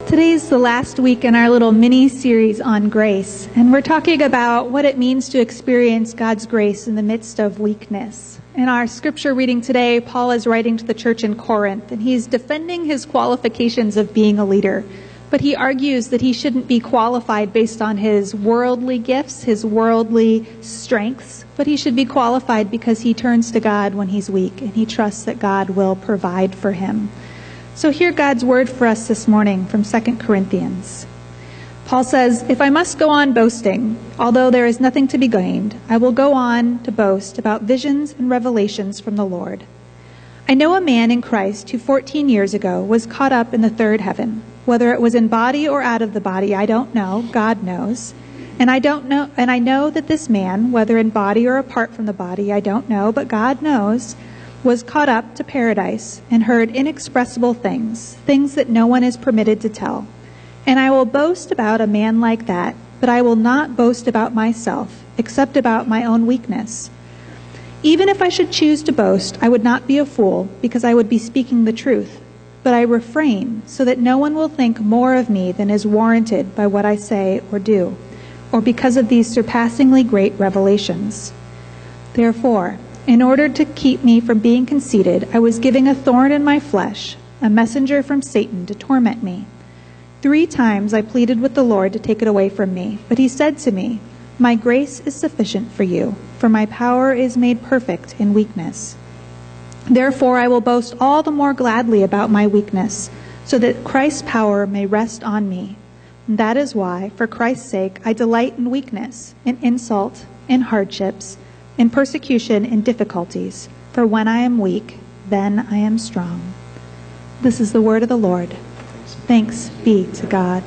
Today's the last week in our little mini-series on grace, and we're talking about what it means to experience God's grace in the midst of weakness. In our scripture reading today, Paul is writing to the church in Corinth, and he's defending his qualifications of being a leader. But he argues that he shouldn't be qualified based on his worldly gifts, his worldly strengths, but he should be qualified because he turns to God when he's weak, and he trusts that God will provide for him. So hear God's word for us this morning from 2 Corinthians. Paul says, "If I must go on boasting, although there is nothing to be gained, I will go on to boast about visions and revelations from the Lord. I know a man in Christ who 14 years ago was caught up in the third heaven. Whether it was in body or out of the body, I don't know. God knows. And I know that this man, whether in body or apart from the body, I don't know, but God knows, was caught up to paradise and heard inexpressible things, things that no one is permitted to tell. And I will boast about a man like that, but I will not boast about myself, except about my own weakness. Even if I should choose to boast, I would not be a fool, because I would be speaking the truth. But I refrain, so that no one will think more of me than is warranted by what I say or do, or because of these surpassingly great revelations. Therefore, in order to keep me from being conceited, I was given a thorn in my flesh, a messenger from Satan to torment me. 3 times I pleaded with the Lord to take it away from me, but he said to me, 'My grace is sufficient for you, for my power is made perfect in weakness.' Therefore I will boast all the more gladly about my weakness, so that Christ's power may rest on me. And that is why, for Christ's sake, I delight in weakness, in insult, in hardships, in persecution, in difficulties. For when I am weak, then I am strong." This is the word of the Lord. Thanks be to God.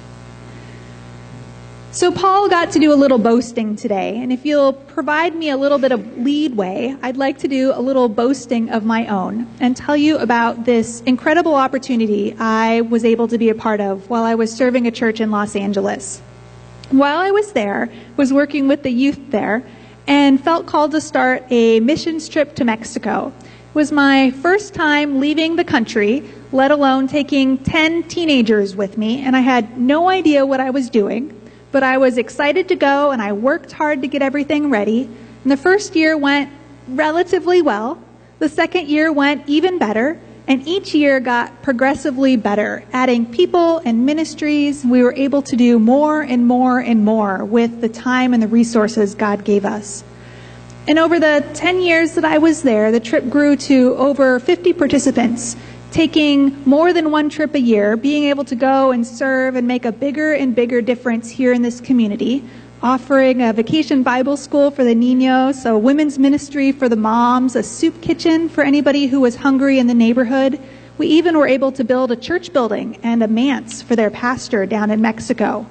So Paul got to do a little boasting today, and if you'll provide me a little bit of leadway, I'd like to do a little boasting of my own and tell you about this incredible opportunity I was able to be a part of while I was serving a church in Los Angeles. While I was there, was working with the youth there, and felt called to start a missions trip to Mexico. It was my first time leaving the country, let alone taking 10 teenagers with me, and I had no idea what I was doing. But I was excited to go, and I worked hard to get everything ready. And the first year went relatively well. The second year went even better. And each year got progressively better, adding people and ministries. We were able to do more and more and more with the time and the resources God gave us. And over the 10 years that I was there, the trip grew to over 50 participants, taking more than one trip a year, being able to go and serve and make a bigger and bigger difference here in this community, offering a vacation Bible school for the niños, a women's ministry for the moms, a soup kitchen for anybody who was hungry in the neighborhood. We even were able to build a church building and a manse for their pastor down in Mexico.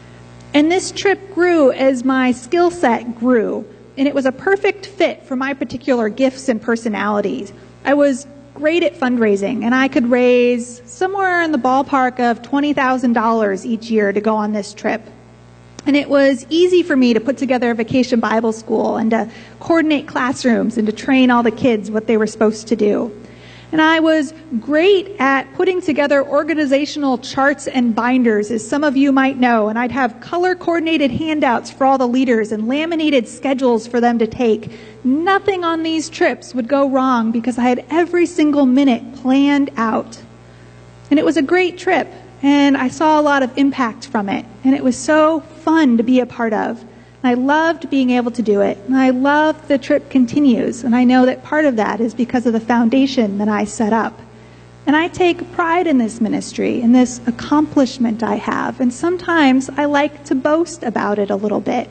And this trip grew as my skill set grew, and it was a perfect fit for my particular gifts and personalities. I was great at fundraising, and I could raise somewhere in the ballpark of $20,000 each year to go on this trip. And it was easy for me to put together a vacation Bible school and to coordinate classrooms and to train all the kids what they were supposed to do. And I was great at putting together organizational charts and binders, as some of you might know. And I'd have color-coordinated handouts for all the leaders and laminated schedules for them to take. Nothing on these trips would go wrong because I had every single minute planned out. And it was a great trip. And I saw a lot of impact from it. And it was so fun to be a part of. And I loved being able to do it. And I love the trip continues. And I know that part of that is because of the foundation that I set up. And I take pride in this ministry, in this accomplishment I have. And sometimes I like to boast about it a little bit.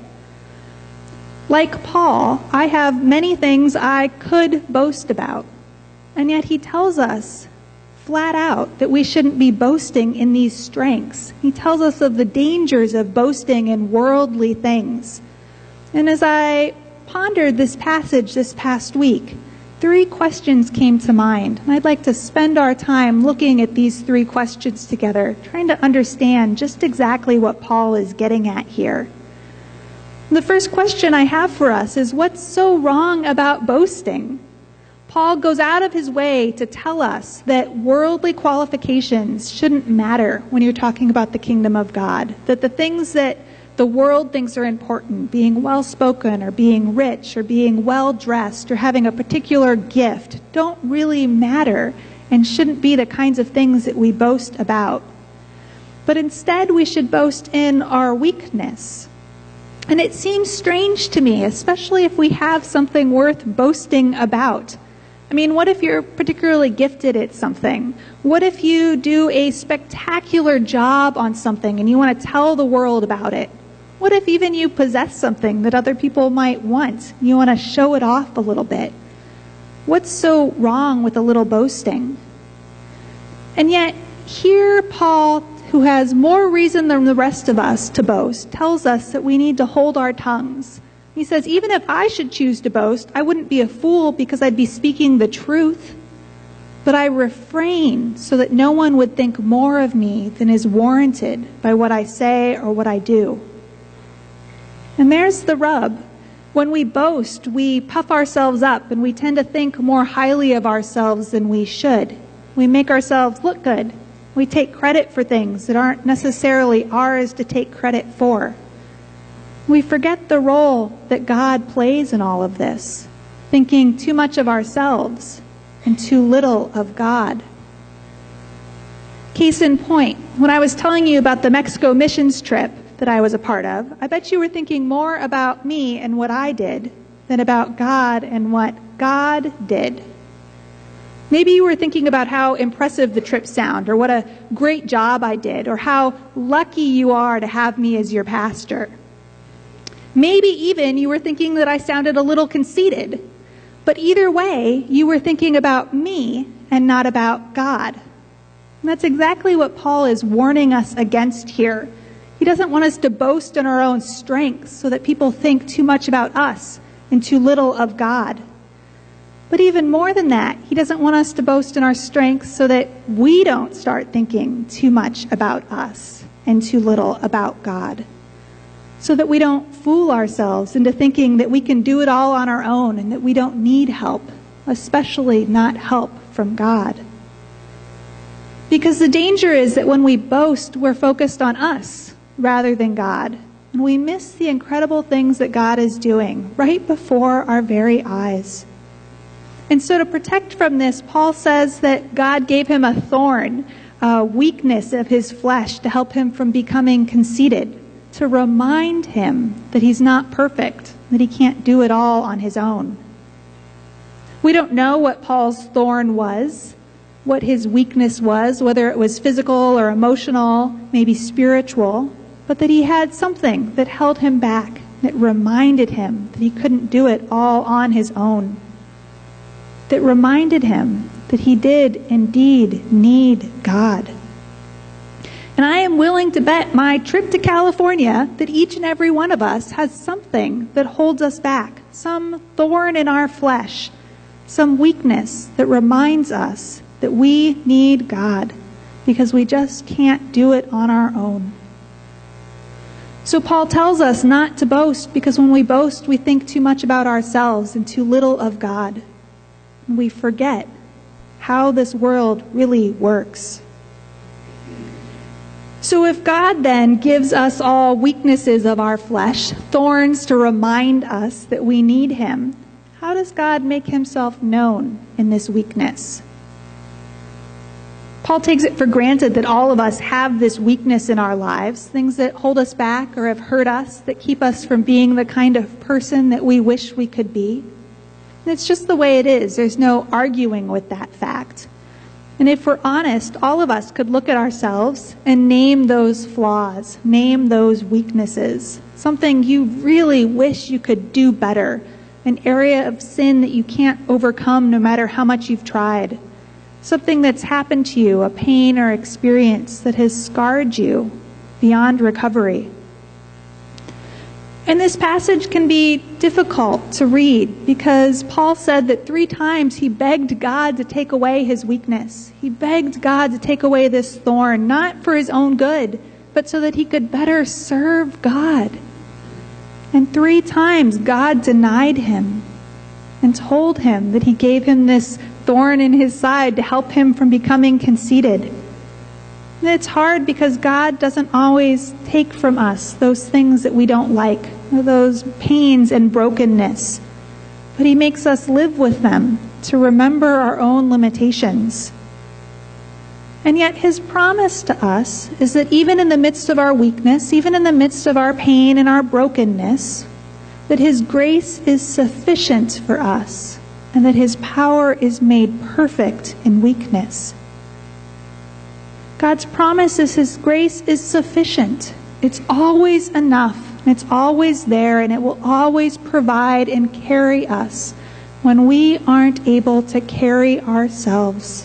Like Paul, I have many things I could boast about. And yet he tells us flat out that we shouldn't be boasting in these strengths. He tells us of the dangers of boasting in worldly things. And as I pondered this passage this past week, 3 questions came to mind. And I'd like to spend our time looking at these 3 questions together, trying to understand just exactly what Paul is getting at here. The first question I have for us is, what's so wrong about boasting? Paul goes out of his way to tell us that worldly qualifications shouldn't matter when you're talking about the kingdom of God, that the things that the world thinks are important, being well-spoken or being rich or being well-dressed or having a particular gift, don't really matter and shouldn't be the kinds of things that we boast about. But instead, we should boast in our weakness. And it seems strange to me, especially if we have something worth boasting about. I mean, what if you're particularly gifted at something? What if you do a spectacular job on something and you want to tell the world about it? What if even you possess something that other people might want? You want to show it off a little bit. What's so wrong with a little boasting? And yet, here Paul, who has more reason than the rest of us to boast, tells us that we need to hold our tongues. He says, even if I should choose to boast, I wouldn't be a fool because I'd be speaking the truth. But I refrain so that no one would think more of me than is warranted by what I say or what I do. And there's the rub. When we boast, we puff ourselves up and we tend to think more highly of ourselves than we should. We make ourselves look good. We take credit for things that aren't necessarily ours to take credit for. We forget the role that God plays in all of this, thinking too much of ourselves and too little of God. Case in point, when I was telling you about the Mexico missions trip that I was a part of, I bet you were thinking more about me and what I did than about God and what God did. Maybe you were thinking about how impressive the trip sounded, or what a great job I did, or how lucky you are to have me as your pastor. Maybe even you were thinking that I sounded a little conceited. But either way, you were thinking about me and not about God. And that's exactly what Paul is warning us against here. He doesn't want us to boast in our own strengths so that people think too much about us and too little of God. But even more than that, he doesn't want us to boast in our strengths so that we don't start thinking too much about us and too little about God. So that we don't fool ourselves into thinking that we can do it all on our own and that we don't need help, especially not help from God. Because the danger is that when we boast, we're focused on us rather than God. And we miss the incredible things that God is doing right before our very eyes. And so to protect from this, Paul says that God gave him a thorn, a weakness of his flesh to help him from becoming conceited, to remind him that he's not perfect, that he can't do it all on his own. We don't know what Paul's thorn was, what his weakness was, whether it was physical or emotional, maybe spiritual, but that he had something that held him back, that reminded him that he couldn't do it all on his own, that reminded him that he did indeed need God. And I am willing to bet my trip to California that each and every one of us has something that holds us back, some thorn in our flesh, some weakness that reminds us that we need God because we just can't do it on our own. So Paul tells us not to boast because when we boast, we think too much about ourselves and too little of God. And we forget how this world really works. So if God then gives us all weaknesses of our flesh, thorns to remind us that we need him, how does God make himself known in this weakness? Paul takes it for granted that all of us have this weakness in our lives, things that hold us back or have hurt us, that keep us from being the kind of person that we wish we could be. And it's just the way it is. There's no arguing with that fact. And if we're honest, all of us could look at ourselves and name those flaws, name those weaknesses, something you really wish you could do better, an area of sin that you can't overcome no matter how much you've tried, something that's happened to you, a pain or experience that has scarred you beyond recovery. And this passage can be difficult to read because Paul said that 3 times he begged God to take away his weakness. He begged God to take away this thorn, not for his own good, but so that he could better serve God. And 3 times God denied him. and told him that he gave him this thorn in his side to help him from becoming conceited. And it's hard because God doesn't always take from us those things that we don't like, those pains and brokenness. But he makes us live with them to remember our own limitations. And yet his promise to us is that even in the midst of our weakness, even in the midst of our pain and our brokenness, that his grace is sufficient for us, and that his power is made perfect in weakness. God's promise is his grace is sufficient. It's always enough, and it's always there, and it will always provide and carry us when we aren't able to carry ourselves.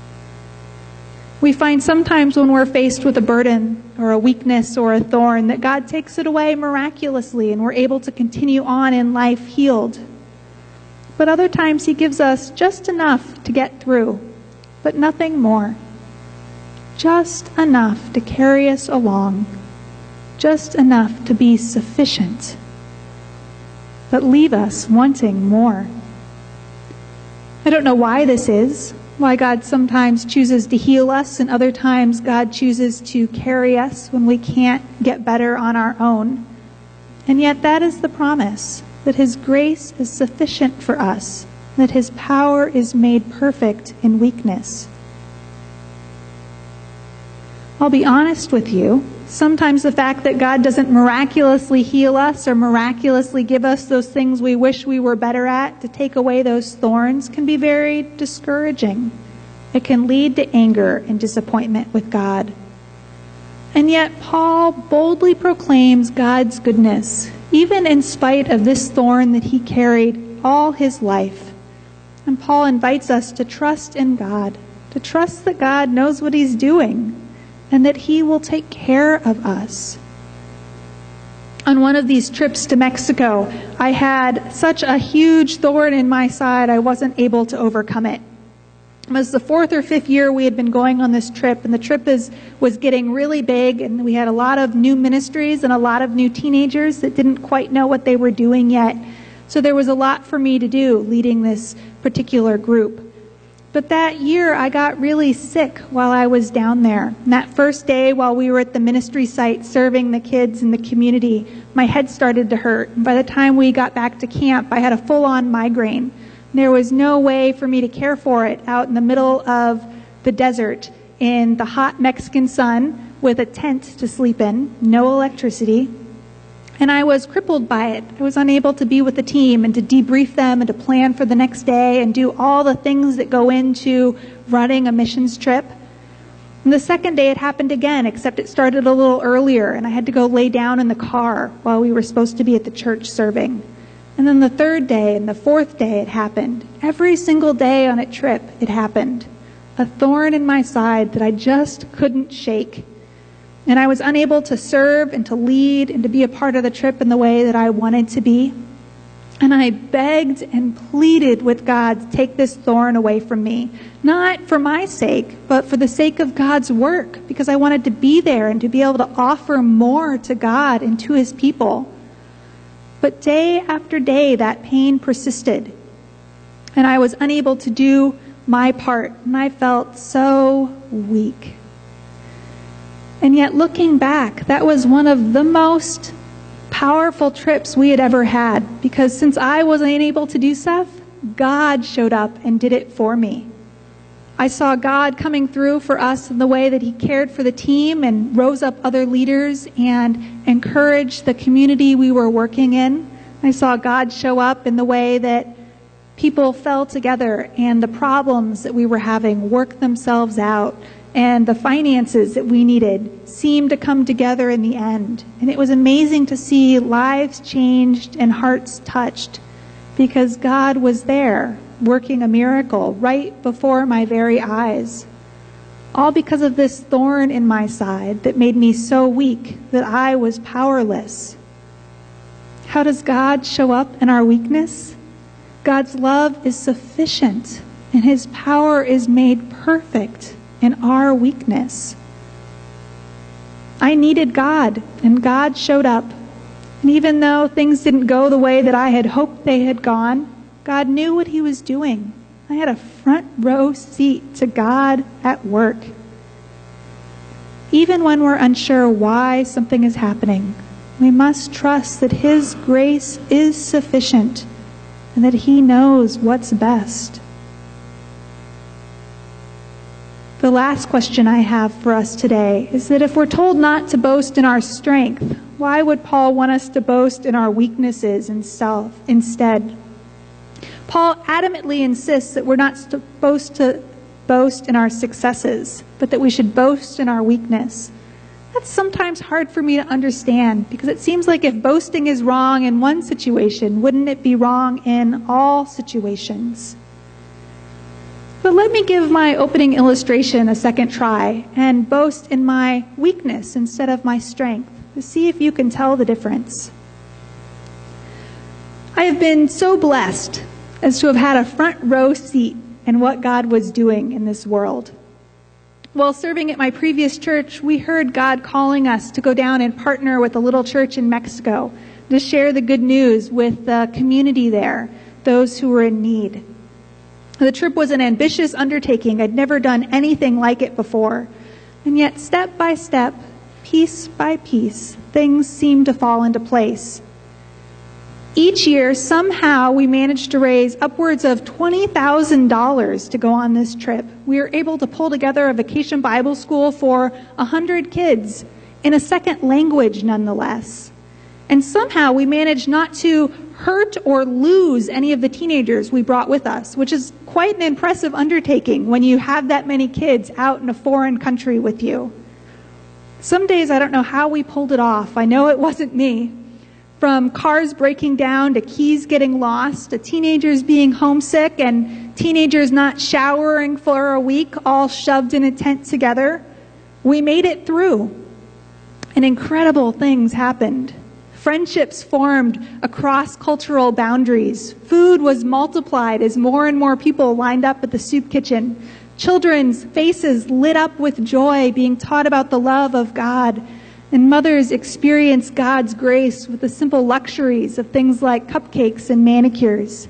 We find sometimes when we're faced with a burden or a weakness or a thorn that God takes it away miraculously and we're able to continue on in life healed. But other times he gives us just enough to get through, but nothing more. Just enough to carry us along. Just enough to be sufficient, but leave us wanting more. I don't know why this is. Why God sometimes chooses to heal us and other times God chooses to carry us when we can't get better on our own. And yet that is the promise, that his grace is sufficient for us, that his power is made perfect in weakness. I'll be honest with you, sometimes the fact that God doesn't miraculously heal us or miraculously give us those things we wish we were better at to take away those thorns can be very discouraging. It can lead to anger and disappointment with God. And yet Paul boldly proclaims God's goodness, even in spite of this thorn that he carried all his life. And Paul invites us to trust in God, to trust that God knows what he's doing, and that he will take care of us. On one of these trips to Mexico, I had such a huge thorn in my side, I wasn't able to overcome it. It was the 4th or 5th year we had been going on this trip, and the trip was getting really big, and we had a lot of new ministries and a lot of new teenagers that didn't quite know what they were doing yet. So there was a lot for me to do leading this particular group. But that year, I got really sick while I was down there. And that first day while we were at the ministry site serving the kids in the community, my head started to hurt. And by the time we got back to camp, I had a full-on migraine. There was no way for me to care for it out in the middle of the desert in the hot Mexican sun with a tent to sleep in, no electricity. And I was crippled by it. I was unable to be with the team and to debrief them and to plan for the next day and do all the things that go into running a missions trip. And the second day it happened again, except it started a little earlier, and I had to go lay down in the car while we were supposed to be at the church serving. And then the third day and the fourth day it happened. Every single day on a trip it happened. A thorn in my side that I just couldn't shake. And I was unable to serve and to lead and to be a part of the trip in the way that I wanted to be. And I begged and pleaded with God to take this thorn away from me. Not for my sake, but for the sake of God's work. Because I wanted to be there and to be able to offer more to God and to his people. But day after day, that pain persisted. And I was unable to do my part. And I felt so weak. And yet looking back, that was one of the most powerful trips we had ever had. Because since I wasn't able to do stuff, God showed up and did it for me. I saw God coming through for us in the way that he cared for the team and rose up other leaders and encouraged the community we were working in. I saw God show up in the way that people fell together and the problems that we were having worked themselves out. And the finances that we needed seemed to come together in the end. And it was amazing to see lives changed and hearts touched because God was there working a miracle right before my very eyes. All because of this thorn in my side that made me so weak that I was powerless. How does God show up in our weakness? God's love is sufficient and his power is made perfect in our weakness. I needed God, and God showed up. And even though things didn't go the way that I had hoped they had gone, God knew what he was doing. I had a front row seat to God at work. Even when we're unsure why something is happening, we must trust that his grace is sufficient and that he knows what's best. The last question I have for us today is that if we're told not to boast in our strength, why would Paul want us to boast in our weaknesses instead? Paul adamantly insists that we're not supposed to boast in our successes, but that we should boast in our weakness. That's sometimes hard for me to understand, because it seems like if boasting is wrong in one situation, wouldn't it be wrong in all situations? But let me give my opening illustration a second try and boast in my weakness instead of my strength, to see if you can tell the difference. I have been so blessed as to have had a front row seat in what God was doing in this world. While serving at my previous church, we heard God calling us to go down and partner with a little church in Mexico to share the good news with the community there, those who were in need. The trip was an ambitious undertaking. I'd never done anything like it before. And yet, step by step, piece by piece, things seemed to fall into place. Each year, somehow, we managed to raise upwards of $20,000 to go on this trip. We were able to pull together a vacation Bible school for 100 kids in a second language, nonetheless. And somehow, we managed not to hurt or lose any of the teenagers we brought with us, which is quite an impressive undertaking when you have that many kids out in a foreign country with you. Some days I don't know how we pulled it off. I know it wasn't me. From cars breaking down to keys getting lost to teenagers being homesick and teenagers not showering for a week, all shoved in a tent together, we made it through. And incredible things happened. Friendships formed across cultural boundaries. Food was multiplied as more and more people lined up at the soup kitchen. Children's faces lit up with joy, being taught about the love of God. And mothers experienced God's grace with the simple luxuries of things like cupcakes and manicures.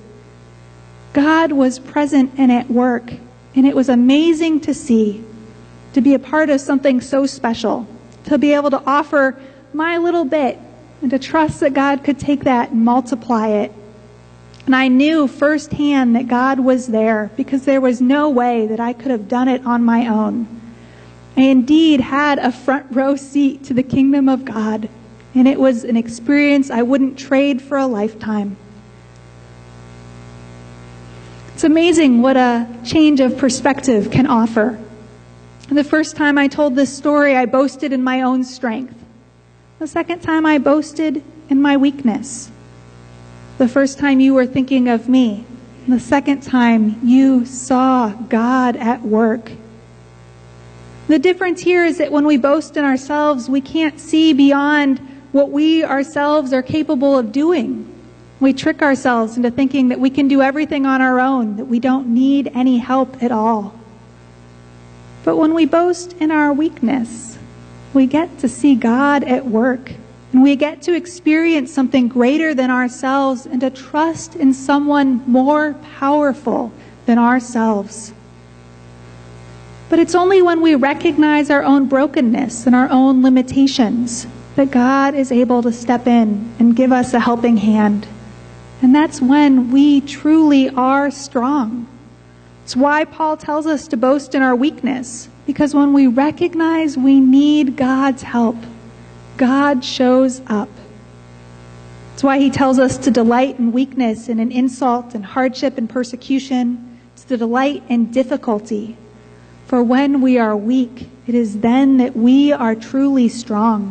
God was present and at work, and it was amazing to see, to be a part of something so special, to be able to offer my little bit, and to trust that God could take that and multiply it. And I knew firsthand that God was there, because there was no way that I could have done it on my own. I indeed had a front row seat to the kingdom of God, and it was an experience I wouldn't trade for a lifetime. It's amazing what a change of perspective can offer. The first time I told this story, I boasted in my own strength. The second time I boasted in my weakness. The first time you were thinking of me. The second time you saw God at work. The difference here is that when we boast in ourselves, we can't see beyond what we ourselves are capable of doing. We trick ourselves into thinking that we can do everything on our own, that we don't need any help at all. But when we boast in our weakness, we get to see God at work, and we get to experience something greater than ourselves and to trust in someone more powerful than ourselves. But it's only when we recognize our own brokenness and our own limitations that God is able to step in and give us a helping hand. And that's when we truly are strong. It's why Paul tells us to boast in our weakness, because when we recognize we need God's help, God shows up. It's why he tells us to delight in weakness and in insult and hardship and persecution, to delight in difficulty. For when we are weak, it is then that we are truly strong.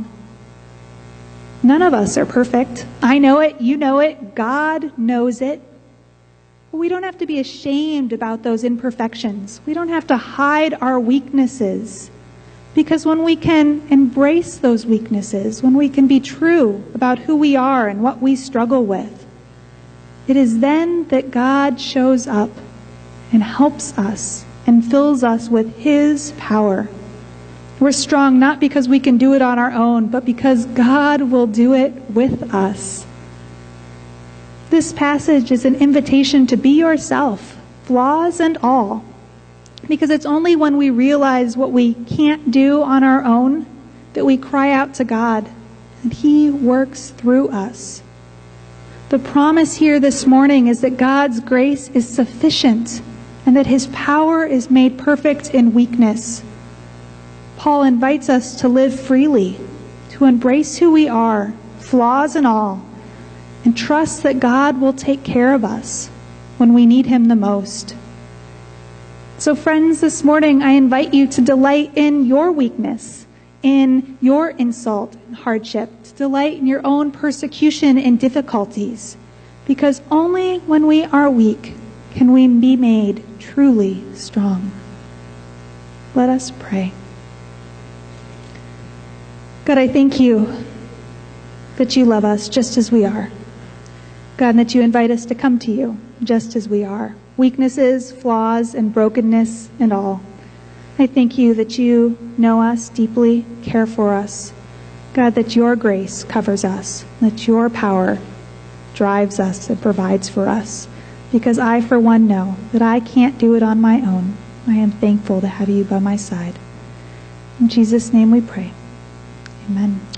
None of us are perfect. I know it, you know it, God knows it. But we don't have to be ashamed about those imperfections. We don't have to hide our weaknesses. Because when we can embrace those weaknesses, when we can be true about who we are and what we struggle with, it is then that God shows up and helps us and fills us with his power. We're strong not because we can do it on our own, but because God will do it with us. This passage is an invitation to be yourself, flaws and all, because it's only when we realize what we can't do on our own that we cry out to God, and He works through us. The promise here this morning is that God's grace is sufficient and that His power is made perfect in weakness. Paul invites us to live freely, to embrace who we are, flaws and all, and trust that God will take care of us when we need Him the most. So friends, this morning I invite you to delight in your weakness, in your insult and hardship, to delight in your own persecution and difficulties, because only when we are weak can we be made truly strong. Let us pray. God, I thank you that you love us just as we are. God, and that you invite us to come to you just as we are. Weaknesses, flaws, and brokenness and all. I thank you that you know us deeply, care for us. God, that your grace covers us, that your power drives us and provides for us. Because I, for one, know that I can't do it on my own. I am thankful to have you by my side. In Jesus' name we pray. Amen.